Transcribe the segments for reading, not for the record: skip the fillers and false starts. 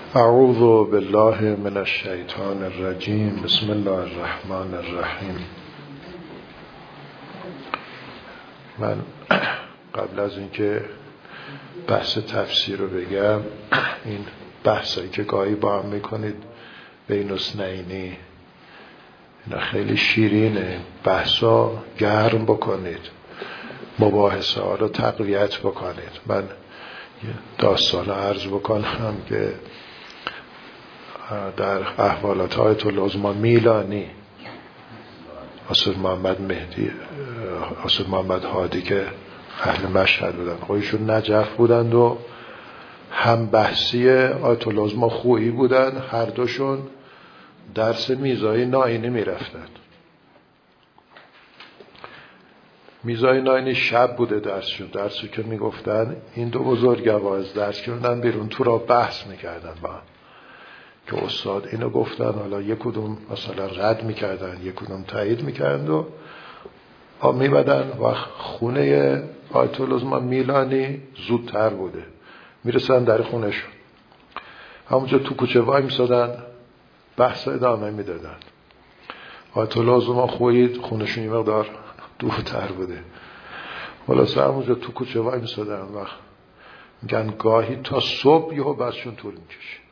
اعوذ بالله من الشیطان الرجیم. بسم الله الرحمن الرحیم. من قبل از اینکه بحث تفسیر رو بگم، این بحثایی که گاهی با هم میکنید بین اثنینی، اینا خیلی شیرینه. بحثا گرم بکنید، مباحثه ها رو تقویت بکنید. من داستان عرض بکنم که در احوالات آیت العظمی میلانی، استاد محمد هادی که اهل مشهد بودن، خودشون نجف بودند و هم بحثی آیت العظمی خویی بودن، هر دوشون درس میزای ناینی میرفتن. میزای ناینی شب بوده درسی که میگفتن، این دو بزرگوار از درس کردن بیرون تو را بحث میکردن با هم که استاد اینو گفتن، حالا یک کدوم مثلا رد میکردن، یک کدوم تایید میکردن و میبدن و خونه آیت العظمی میلانی زودتر بوده، میرسن در خونهشون، همونجا تو کوچه وای میسادن، بحث ادامه میدادن. آیت العظمی خویید خونهشون یه مقدار دورتر بوده، خلاصه همونجا تو کوچه وای میسادن و میگن گاهی تا صبح یهو بحثشون طول میکشه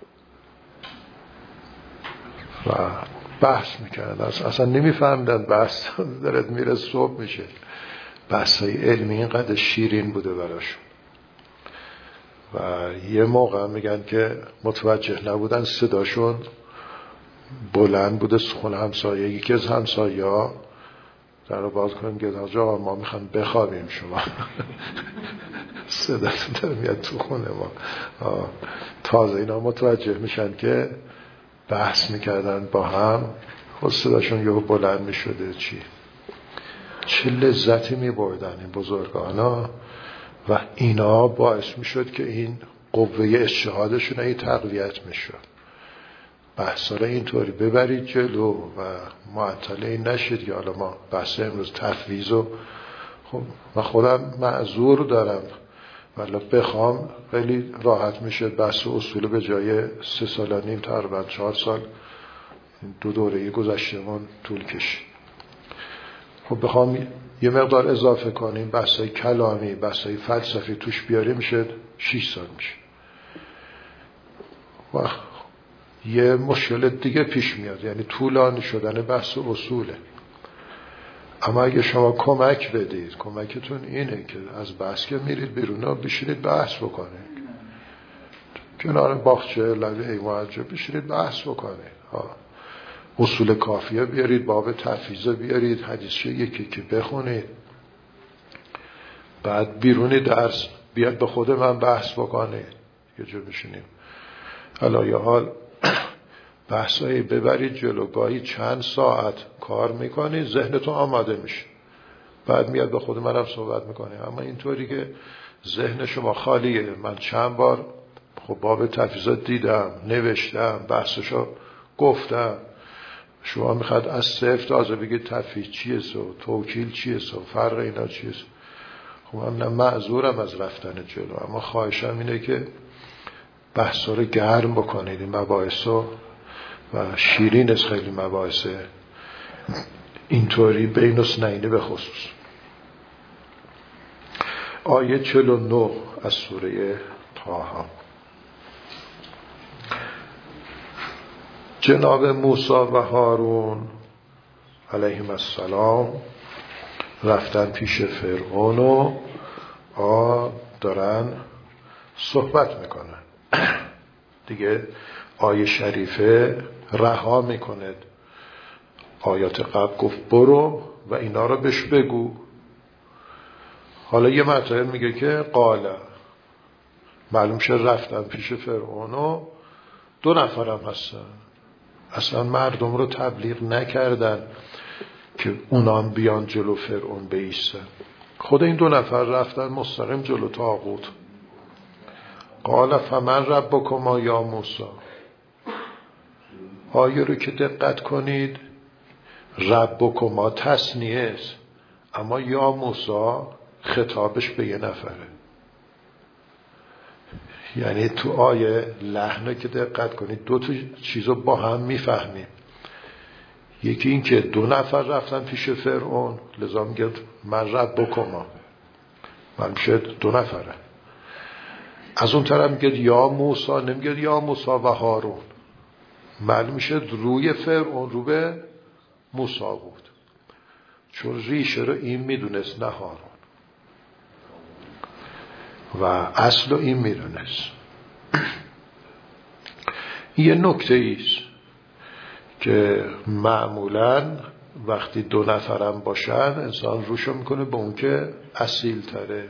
و بحث میکردن، اصلا نمیفهمدن بحث دارد میره صبح میشه. بحثای علمی اینقدر شیرین بوده براشون. و یه موقع میگن که متوجه نبودن، صداشون بلند بوده، خونه همسایه یکی از همسایه ها در رو باز کنیم که آقا ما میخوام بخوابیم، شما صداتون داره میاد تو خونه ما. تازه اینا متوجه میشن که بحث میکردن با هم، خود صداشون یهو بلند میشده. چه لذتی میبردن این بزرگانا و اینا باعث میشد که این قوه اجتهادشون این تقویت میشد. بحثا رو اینطوری ببرید جلو و معطل این نشید که حالا ما بحث امروز تفویض و خب من خودم معذور دارم، ولی بخوام خیلی راحت میشه بحث اصول به جای 3 سال و نیم تقریبا 4 سال 2 دوره گذشتهمون طول کشید. خب بخوام یه مقدار اضافه کنیم، بحثای کلامی، بحثای فلسفی توش بیاریم، میشه 6 سال میشه. و یه مشکل دیگه پیش میاد، یعنی طولانی شدن بحث اصوله. اما اگه شما کمک بدید، کمکتون اینه که از بحث که میرید بیرون و بشینید بحث بکنید، کنار باغچه لبه حیوان بشینید بحث بکنید، اصول کافیه بیارید، باب تفویض بیارید، حدیثه یکی که بخونید، بعد بیرونی درس بیاد به خود من بحث بکنید، یه جا بشینیم الان یه حال بحثایی ببرید جلو. گاهی چند ساعت کار میکنید، ذهنتون آماده میشه، بعد میاد به خود منم صحبت میکنه. اما اینطوری که ذهن شما خالیه. من چند بار خب باب تفویض دیدم، نوشتم، بحثشو گفتم، شما میخواد از صفر تازه بگید تفویض چیه و توکیل چیه و فرق اینا چیه. خب من معذورم از رفتن جلو، اما خواهشم اینه که بحثا رو گرم بکنید، این مباحثو و شیرین از خیلی مباحثه اینطوری بین اثنینی به خصوص. آیه 49 از سوره طه. جناب موسی و هارون علیهم السلام رفتن پیش فرعون و دارن صحبت میکنن دیگه. آیه شریفه رها میکند. آیات قبل گفت برو و اینا رو بهش بگو. حالا یه مطلب میگه که قال، معلوم شه رفتن پیش فرعون و 2 نفرم هستن، اصلا مردم رو تبلیغ نکردن که اونام بیان جلو فرعون بایستن. خود این 2 نفر رفتن مستقیم جلو طاغوت. قال فمن ربکما یا موسی. آیه رو که دقت کنید، ربکما تثنیه است، اما یا موسی خطابش به 1 نفره. یعنی تو آیه لحنه که دقت کنید دو تا چیزو با هم میفهمیم. یکی این که 2 نفر رفتن پیش فرعون، لذا میگه من ربکما، من میشه 2 نفره. از اون طرف میگه یا موسی، نمیگه یا موسی و هارون، معلوم میشه روی فرعون رو به موسی بود، چون ریشه رو این میدونست نه هارون، و اصل رو این میدونست. یه نکته ایست که معمولاً وقتی 2 نفرم باشن انسان روشو میکنه به اون که اصیل تره.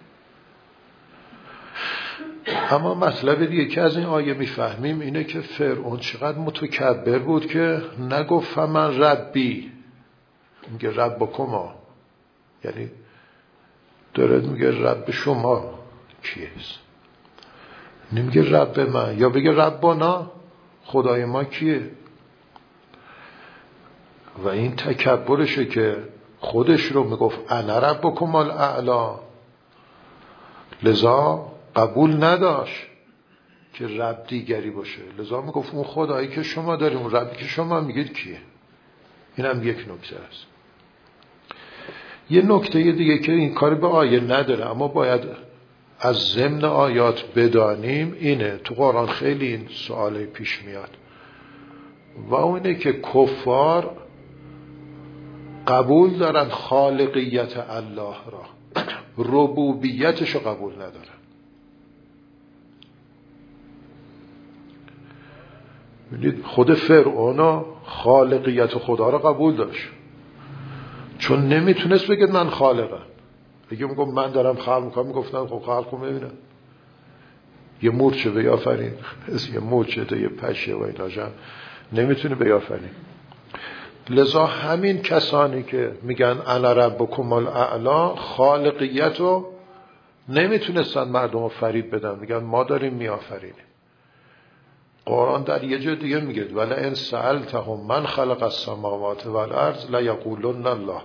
اما مطلب دیگه که از این آیه میفهمیم اینه که فرعون چقدر متکبر بود که نگفت من ربی، میگه ربکما، یعنی داره میگه رب شما کیست، نمیگه رب من، یا بگه ربنا، خدای ما کیه. و این تکبرشه که خودش رو میگفت انا ربکم الاعلی، لذا قبول نداشت که رب دیگری باشه، لذا میگفت اون خدایی که شما داریم، اون ربی که شما میگید کیه. این هم یک نکته است. یه نکته دیگه که این کاری به آیه نداره اما باید از ضمن آیات بدانیم اینه، تو قرآن خیلی این سواله پیش میاد و اونه که کفار قبول دارن خالقیت الله را، ربوبیتش رو قبول ندارن. ببینید خود فرعون خالقیت خدا را قبول داشت، چون نمیتونست بگه من خالقم. بگه میگم من دارم خلق میکنم، میگفتن خب خلق کن ببینم، یه مورچه بیافرین، یه مورچه تا یه پشه و اینا جمع نمیتونه بیافرین. لذا همین کسانی که میگن انا ربکم الاعلی خالقیت رو نمیتونستن مردم رو فریب بدن، میگن ما داریم میآفرینیم. قرآن در یه جای دیگه میگه ولی ان سألتهم من خلق السماوات والارض لیقولن الله.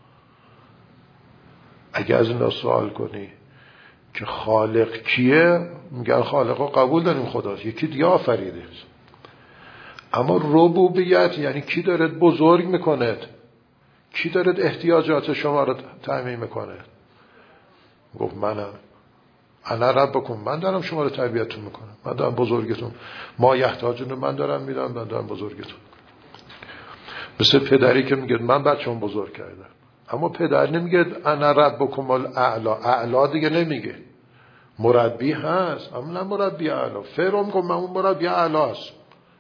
اگه از اینا سوال کنی که خالق کیه، میگن خالق رو قبول داریم خداست، یکی دیگه آفریده. اما ربوبیت یعنی کی داره بزرگ میکنه، کی داره احتیاجات شما رو تامین میکنه. گفت منم، انا ربکم، من دارم شما رو تربیتتون میکنم، من دارم بزرگتون، ما یحتاجون رو من دارم میدم، من دارم بزرگتون. مثل پدری که میگه من بچه‌م بزرگ کردم، اما پدر نمیگه انا ربکم الاعلی، اعلی دیگه نمیگه، مربی هست اما نه مربی اعلی. فرعون میگه من اون مربی اعلی هست.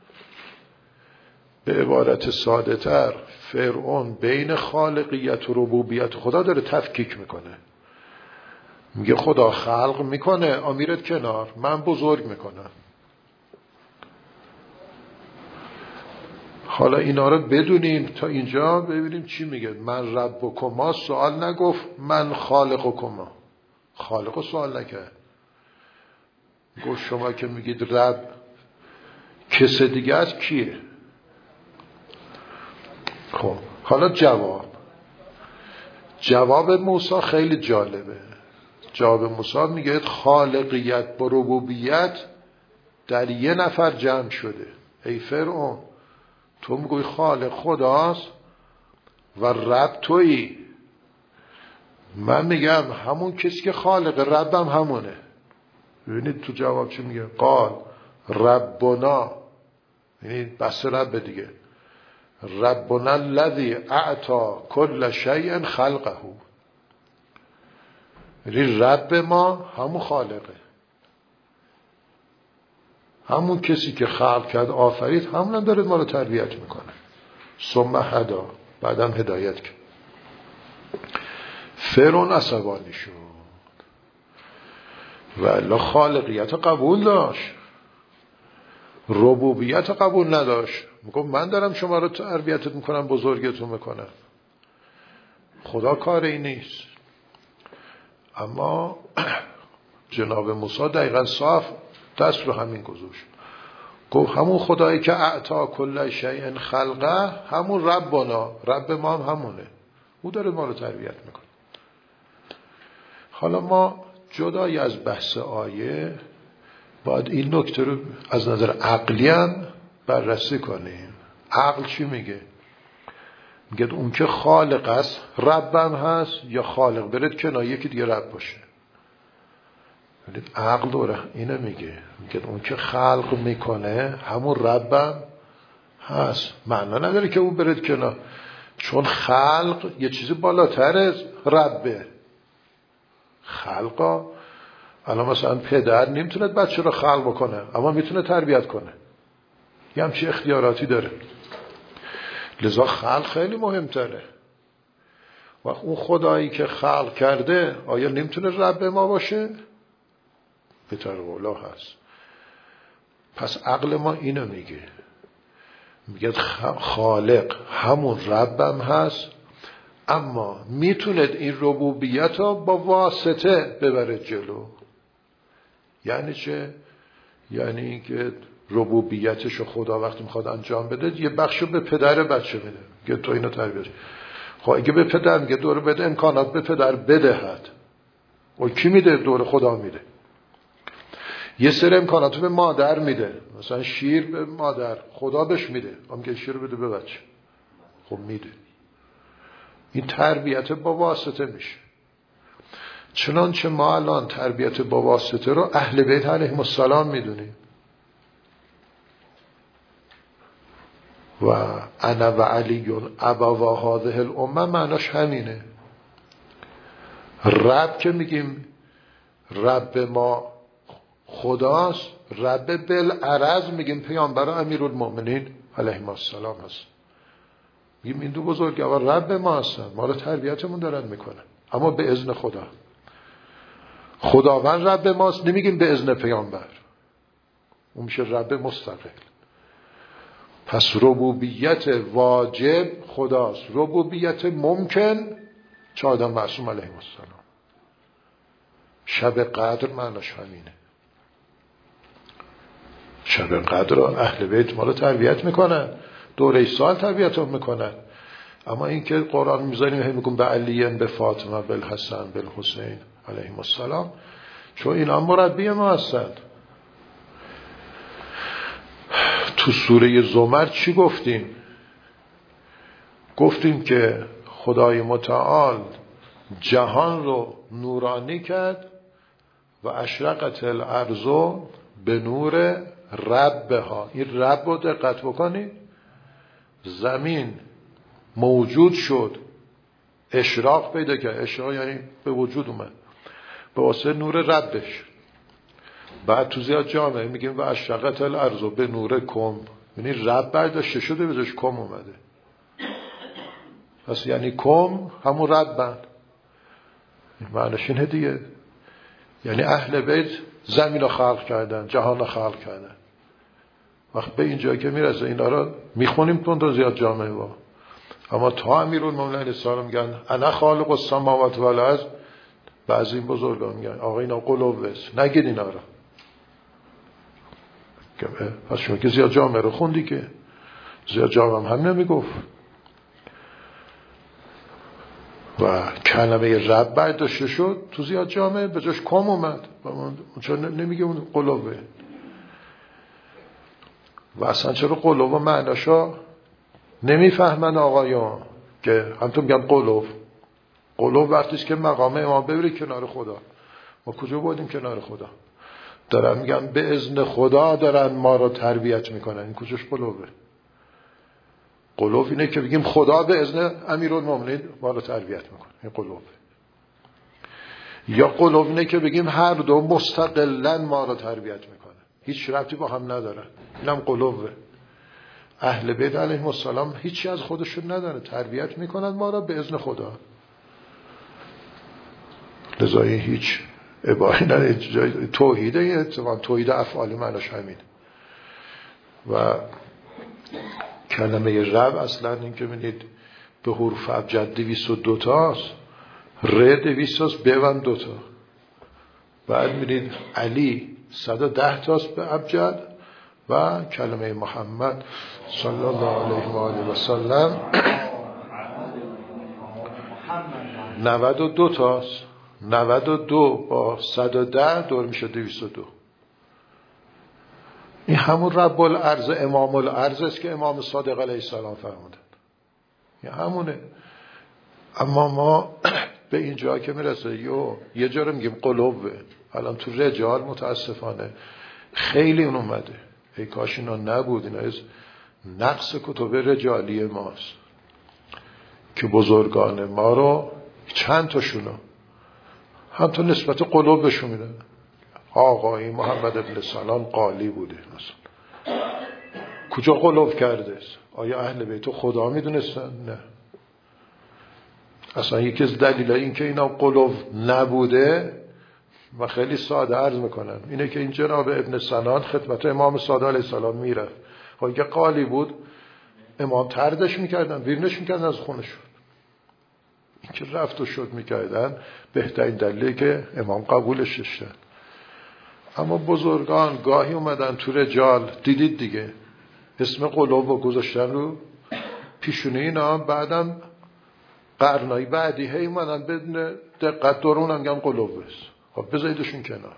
به عبارت ساده تر فرعون بین خالقیت و ربوبیت خدا داره تفکیک میکنه، میگه خدا خلق میکنه آمیرت کنار، من بزرگ میکنم. حالا اینا رو بدونیم تا اینجا ببینیم چی میگه. من ربکما سوال نگفت، من خالقکما، خالقو سوال نکرد. گفت شما که میگید رب کس دیگه از کیه؟ خب حالا جواب موسی خیلی جالبه. جواب موسی میگه خالقیت با ربوبیت در یه نفر جمع شده. ای فرعون تو میگوی خالق خداست و رب تویی، من میگم همون کسی که خالق ربم همونه. ببینید تو جواب چی میگه؟ قال ربنا، یعنی بس رب دیگه، ربنا الذی اعطا کل شیء خلقه، یعنی رب ما همون خالقه، همون کسی که خلق کرد آفرید، همون هم داره ما رو تربیت میکنه. ثم هدا، بعدم هدایت کرد. فرعون عصبانی شد و الا خالقیت قبول داشت، ربوبیت قبول نداشت. میگم من دارم شما رو تربیتت میکنم، بزرگتون میکنم، خدا کار این نیست. اما جناب موسی دقیقا صاف دست رو همین گذاشت، گفت همون خدایی که اعطا کل شیء خلقه، همون ربنا، رب ما هم همونه، او داره ما رو تربیت میکنه. حالا ما جدای از بحث آیه باید این نکته رو از نظر عقلی هم بررسی کنیم. عقل چی میگه؟ میگه اون که خالق است ربم هست، یا خالق برد کنار یکی دیگه رب باشه. عقل دوره اینو میگه اون که خلق میکنه همون ربم هست. معنا نداره که اون برد کنار، چون خلق یه چیزی بالاتر از ربه. خلقا الان مثلا پدر نمیتونه بچه رو خلق بکنه، اما میتونه تربیت کنه، یه همچی اختیاراتی داره. لذا خلق خیلی مهمتره. و اون خدایی که خلق کرده آیا نمیتونه رب ما باشه؟ به طور اولا هست. پس عقل ما اینو میگه خالق همون ربم هست، اما میتونه این ربوبیت رو با واسطه ببره جلو. یعنی چه؟ یعنی که ربوبیتش رو خدا وقتی میخواد انجام بده یه بخشو به پدر بچه بده، که تو اینو تربیت. خب اگه به پدر میگه دور بده، امکانات به پدر بدهد، و کی میده؟ دور خدا میده. یه سری امکاناتو به مادر میده، مثلا شیر به مادر خدا بهش میده، میگه شیر بده به بچه، خب میده. این تربیت با واسطه میشه. چنانچه ما الان تربیت با واسطه رو اهل بیت علیهم السلام میدونیم. و انا و علی ابوا هذه الامه معناش همینه. رب که میگیم رب ما خداست، رب بالعرض میگیم پیامبر امیرالمؤمنین علیهم السلام هست. میگیم این دو بزرگوار رب ما هستن، ما رو تربیتمون دارن میکنن، اما به اذن خدا. خداوند رب ماست، نمیگیم به اذن پیامبر، اون میشه رب مستقل. پس ربوبیت واجب خداست، ربوبیت ممکن چه آدم معصوم علیه السلام. شب قدر معناش همینه. شب قدر رو اهل بیت ما رو تربیت میکنن، دوره سال تربیت هم میکنن. اما این که قرآن میذاریم هم میگم به علیین، به فاطمه، به الحسن، به الحسین علیهم السلام، چون اینا مربی ما هستن. تو سوره زمر چی گفتیم؟ گفتیم که خدای متعال جهان رو نورانی کرد و اشرقت الارض به نور ربها. این رب رو دقت بکنید، زمین موجود شد، اشراق پیدا کرد. اشراق یعنی به وجود اومد به واسه نور ربش. بعد تو زیاد جامعه میگیم و اشرقت الارض به نور کم، یعنی رب برداشته شده بهش کم اومده. پس یعنی کم همون ربن، معنیش اینه دیگه. یعنی اهل بیت زمین رو خلق کردن، جهان رو خلق کردن. وقت به اینجا که میرسه اینا رو میخونیم تو زیاد جامعه با، اما تا امیرالمومنین علیه السلام میگن انا خالق السماوات والارض، بعضی این بزرگا میگن آقا اینا قلوبس، نگید اینا رو. پس شما که زیاد جامعه رو خوندی، که زیاد جامعه هم نمیگفت. و کلمه رب برداشته شد تو زیاد جامعه، به جاش کم اومد، چون نمیگه اون قلوبه. و اصلا چرا قلوب و معناشا نمیفهمن آقایان، که همتون میگن قلوب وقتیست که مقام امام ببری کنار خدا. ما کجا بودیم کنار خدا؟ دارن میگن به اذن خدا دارن ما رو تربیت میکنن. این کجاش قلوبه؟ قلوب اینه که بگیم خدا به اذن امیرالمومنین ما رو تربیت میکنه، این قلوبه. یا قلوب اینه که بگیم هر دو مستقلن ما رو تربیت میکنه، هیچ ربطی با هم ندارن، اینم قلوبه. اهل بیت علیهم السلام هیچی از خودشون نداره، تربیت میکنن ما رو به اذن خدا. لذایی هیچ اباهی نداره. توحیده، توحید افعالی معناش همین. و کلمه رب اصلا این که میدید به حروف ابجد 202 تاست، ر 200 تاست، بون 2 تا. بعد میدید علی 110 تاست به ابجد، و کلمه محمد صلی الله علیه و آله و سلم 92 تاست. 92 با 110 دور میشه 202. این همون رب الارض امام الارض است که امام صادق علیه السلام فرمودن. این همونه. اما ما به این جا که میرسه یه جا رو میگیم قلوبه. الان تو رجال متاسفانه خیلی اون اومده. ای کاش اینا نبود. اینا از نقص کتب رجالی ماست که بزرگان ما رو چند تاشونو هم تا نسبت قلوبشون میدن. آقای محمد ابن سلام قالی بوده مثلا، کجا قلوب کرده؟ آیا اهل بیت خدا میدونستن؟ نه. اصلا یکی از دلیل این که اینا قلوب نبوده و خیلی ساده عرض میکنم اینه که این جناب ابن سنان خدمت امام صادق علیه السلام میرفت. اگه قالی بود امام طردش میکردن، بیرونش میکردن از خونشون. این که رفت و شد میکردن بهترین دلیلی که امام قبولش داشتن. اما بزرگان گاهی اومدن تو رجال، دیدید دیگه، اسم قلوب رو گذاشتن رو پیشونه اینا، بعدم قرنای بعدی هی اومدن بدون دقت دورون هم گم قلوب بست. خب بذاریدشون کنار.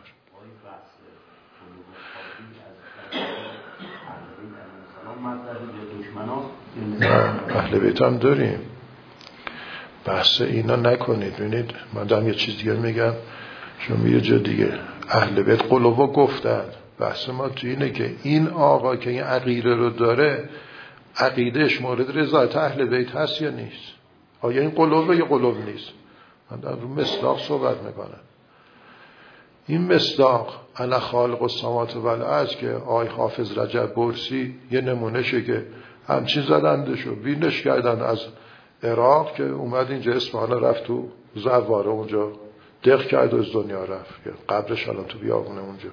اهل بیت هم داریم، بحث اینا نکنید. ببینید من دارم یه چیز دیگه میگم، شما یه جا دیگه اهل بیت قلوبا گفتن. بحث ما تو اینه که این آقا که این عقیده رو داره، عقیدهش مورد رضایت اهل بیت هست یا نیست؟ آیا این قلوبه یا قلوب نیست؟ من دارم رو مصداق صحبت میکنم. این مصداق انا خالق السماوات والارض که آی حافظ رجب برسی یه نمونهشه که همچین زدندشو بینش کردن از عراق که اومد اینجا اصفهان، رفت تو زواره اونجا دق کرد و از دنیا رفت. قبرش الان تو بیابونه اونجا.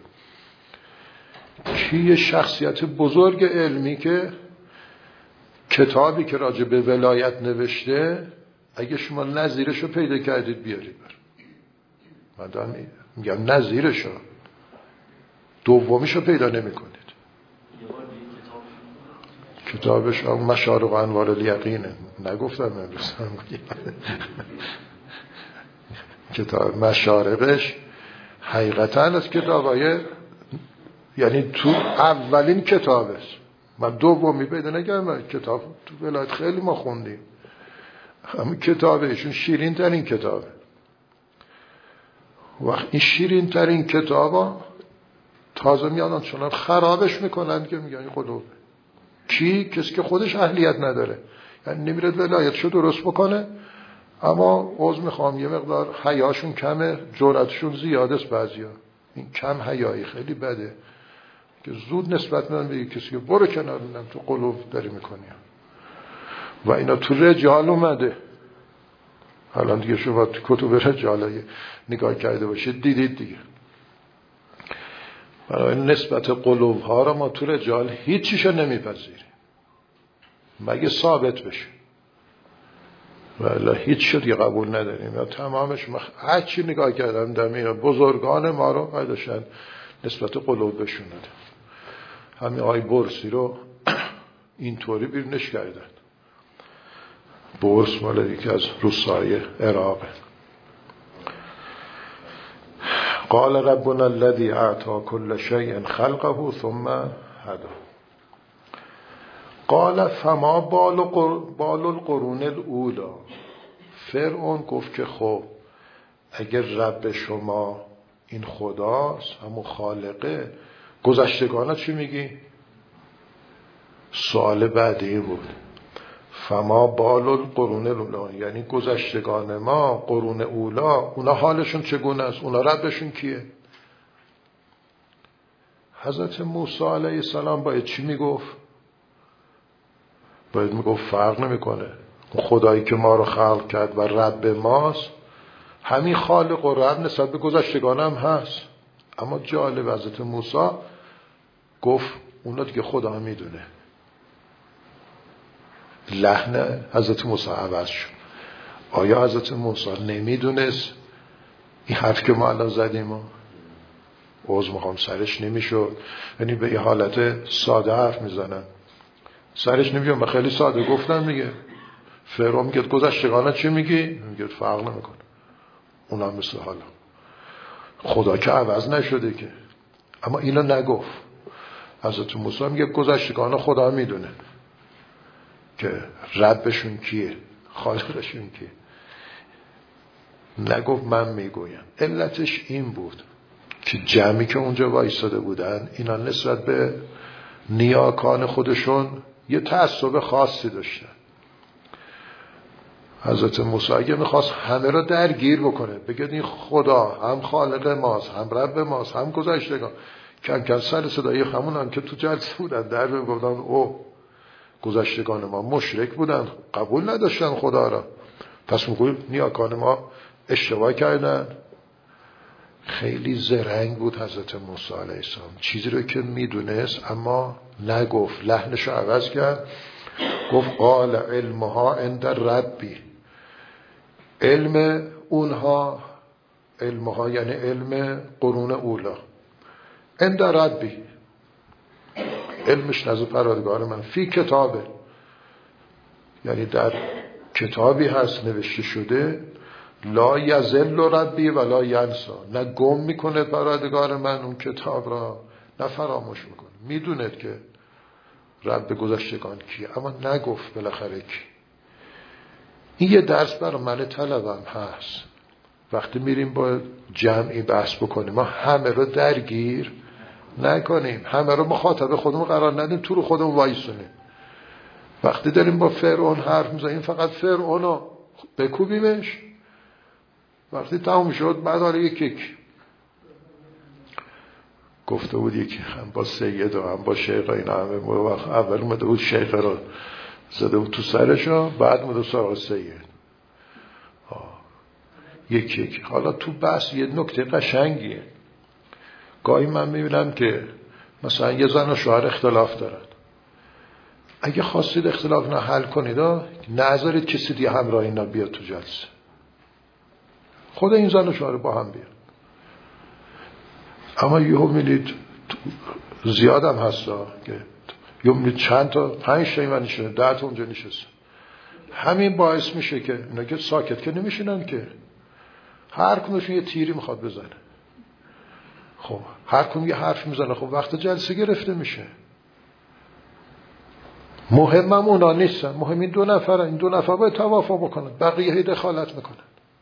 کی یه شخصیت بزرگ علمی که کتابی که راجع به ولایت نوشته، اگه شما نظیرشو پیدا کردید بیارید من دارم میگم نظیرشو، دومیشو پیدا نمی کنید. کتابش مشارق انوار الیقینه، نگفتم امروز کتاب مشارقش حقیقتا از کتابای، یعنی تو اولین کتابه. من دومی پیدا نکردم. کتاب تو ولایت خیلی ما خوندیم، اما کتابشون شیرین ترین کتابه. وقت این شیرین ترین کتابا تازه میانن چنان خرابش میکنن که میگن این قلوبه. کی؟ کسی که خودش اهلیت نداره، یعنی نمیره ولایتشو درست بکنه، اما عذر میخوام یه مقدار حیاشون کمه، جرأتشون زیاده است. بعضیا این کم حیایی خیلی بده که زود نسبت میدن به کسی که برو کنار، میدن تو قلوب داری میکنی. و اینا تو رجال اومده. الان دیگه شما تو کتب رجال نگاه کرده باشید دیدید دیگه. برای نسبت قلوب ها را ما تو رجال هیچیشو نمیپذیریم مگه ثابت بشه، ولی هیچ شدی قبول نداریم. یا تمامش هر چی نگاه کردم در میان بزرگان ما رو قایدشن نسبت قلوب بشون نداریم. همین آقای برسی رو اینطوری بیرونش کردن. برس مال یکی از روسای عراقه. قال ربنا الذي اعطى كل شيء خلقه ثم هدى. قال فما بال القرون الاولى. فرعون گفت که خب اگر رب شما این خداست، همون خالقه، گذشتگانت چی میگی؟ سوال بعدی بود. فما بال القرون الاولی، یعنی گذشتگان ما، قرون اولا، اونا حالشون چگونه است؟ اونا ربشون کیه؟ حضرت موسی علیه السلام باید چی میگفت؟ باید میگفت فرق نمیکنه، اون خدایی که ما رو خلق کرد و رب ماست همین خالق و رب نسبت به گذشتگان هم هست. اما جالب حضرت موسی گفت اونا دیگه خدا هم میدونه. لحن حضرت موسی عوض شد. آیا حضرت موسی نمیدونست این حرف که ما الان زدیم عوض میخوام سرش نمیشد؟ یعنی به این حالت ساده حرف میزنن، سرش نمیشد. من خیلی ساده گفتم دیگه. فرعون میگه گذشتگانه چی میگی؟ میگه فرق نمیکنه، اونا هم مثل حالا. خدا که عوض نشده که. اما اینو نگفت. حضرت موسی میگه گذشتگان خدا میدونه که ربشون کیه، خالقشون کیه. نگفت من میگویم. علتش این بود که جمعی که اونجا وایساده بودن اینا نسبت به نیاکان خودشون یه تعصب خاصی داشتن. حضرت موسی اگه میخواست همه را درگیر بکنه، بگه این خدا هم خالق ماست، هم رب ماست، هم گذشتگان، کم کم سر صدایی همون هم که تو جلسه بودن در میگفتن او گذشتگان ما مشرک بودن، قبول نداشتن خدا را، پس میگویم نیاکان ما اشتباه کردن. خیلی زرنگ بود حضرت موسی علیه السلام، چیزی رو که میدونست اما نگفت، لحنش رو عوض کرد، گفت قال علمها عند ربی. علم اونها، علمها یعنی علم قرون اولا، عند ربی، علمش نزد پروردگار من، فی کتابه، یعنی در کتابی هست نوشته شده، لا یذل ربی ولا ینسا، نه گم میکنه پروردگار من اون کتاب را نه فراموش میکنه. میدوند که رب گذشتگان کیه اما نگفت بالاخره کی. این یه درس برای من طلبم هست. وقتی میریم با جمعی بحث بکنیم ما همه رو درگیر نکنیم، همه رو مخاطب خودمون قرار ندیم، تو رو خودمون وایسونیم. وقتی داریم با فرعون حرف میزنیم فقط فرعون رو بکوبیمش، وقتی تموم شد بعد حالا یک گفته بود یکی هم با سید و هم با شیخ اینا همه اول اومده بود شیخ رو زده بود تو سرشو، بعد اومده سراغ سید. یکی حالا تو بحث یه نکته قشنگیه. گاهی من میبینم که مثلا یه زن و شوهر اختلاف دارن، اگه خواستید اختلاف نه حل کنید نذارید کسی دیگه همراه اینا بیاد تو جلسه، خود این زن و شوهر با هم بیاد. اما یهو می‌بینید زیاد هم هستا که یهو می‌بینید چند تا 5 تا اینا نشسته، 10 تا اونجا نشسته. همین باعث میشه که اینا که ساکت که نمیشینن، که هر کدومشون یه تیری میخواد بزنه. خب هر کدوم یه حرف میزنه، خب وقت جلسه گرفته میشه. مهمم اونا نیستن، مهم این دو نفرن. این دو نفر باید توافق بکنن، بقیه هی دخالت میکنن.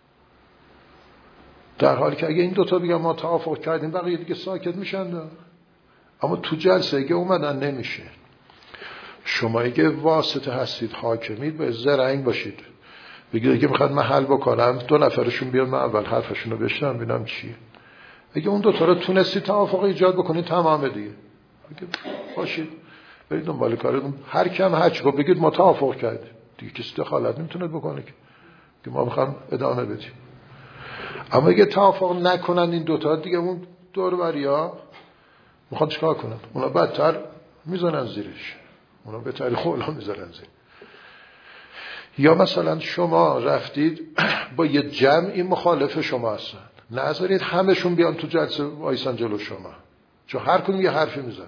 در حالی که اگه این دوتا بگن ما توافق کردیم بقیه دیگه ساکت میشن. اما تو جلسه اگه اومدن نمیشه. شما اگه واسطه هستید، حاکمید، باید زرنگ باشید. بگید اگه میخواد من حل بکنم 2 نفرشون بیاد، من اول حرفشون رو بشنم ببینم چیه. اگه اون دوتا رو تونستی توافق ایجاد بکنید تمامه دیگه. باشید برید دنبال کارتون، هر کم هر چیکار بگید ما توافق کردیم دیگه، کسی دخالت نمیتونه بکنه که ما میخوام ادامه بدیم. اما اگه توافق نکنن این دوتا دیگه، اون دور بریا میخوان چیکار کنن؟ اونا بدتر میزنن زیرش، اونا بهتری خولا میزنن زیر. یا مثلا شما رفتید با یه جمعی مخالف شما هستن، نذارید همشون بیان تو جلسه وایسن جلو شما، چون هر کدوم یه حرفی میزنن.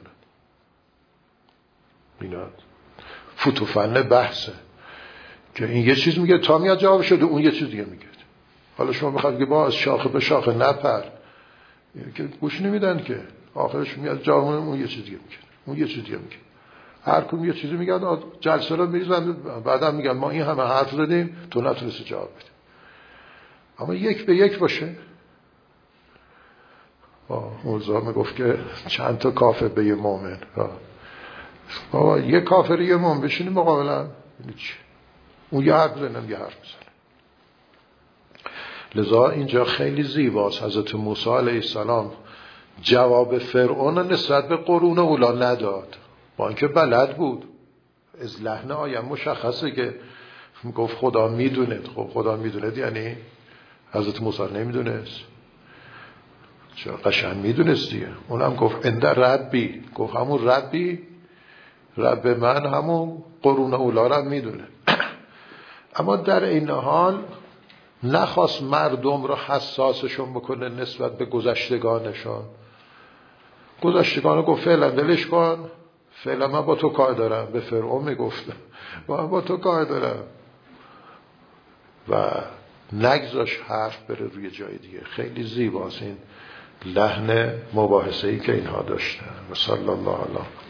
اینا فوتوفن بحثه که این یه چیز میگه تا میاد جواب شده، اون یه چیز دیگه میگه. حالا شما بخواید که با از شاخه به شاخه نپر، که گوش نمیدن که آخرش میاد جواب اون یه چیز دیگه میگه، اون یه چیز دیگه میگه. هر کدوم یه چیزی میگن، جلسه رو میریزن، بعدا میگن ما این همه حرف زدیم تو نتونستی جواب بدی. اما یک به یک باشه. مولانا میگفت که چند تا کافر به یه مومن. بابا یه کافر یه مومن بشینیم مقابلا، اون یه حرف بزنم یه حرف بزنم. لذا اینجا خیلی زیباست. حضرت موسی علیه السلام جواب فرعون نسبت به قرون اولا نداد، با اینکه بلد بود. از لحن آیه مشخصه که گفت خدا میدوند. خب خدا میدوند یعنی حضرت موسی نمیدونست؟ چرا قشنگ میدونست دیگه. اونم گفت عند ربی، گفت همون ربی، رب من همون قرون اولا رو میدونه. اما در این حال نخواست مردم رو حساسشون بکنه نسبت به گذشتگانشون. گذشتگان گفت فعلا ولش کن، فعلا من با تو کار دارم. به فرعون میگفتم من با تو کار دارم و نگذاش حرف بره روی جای دیگه. خیلی زیباست این لحن مباحثه‌ای که اینها داشتن. و صلی الله علیه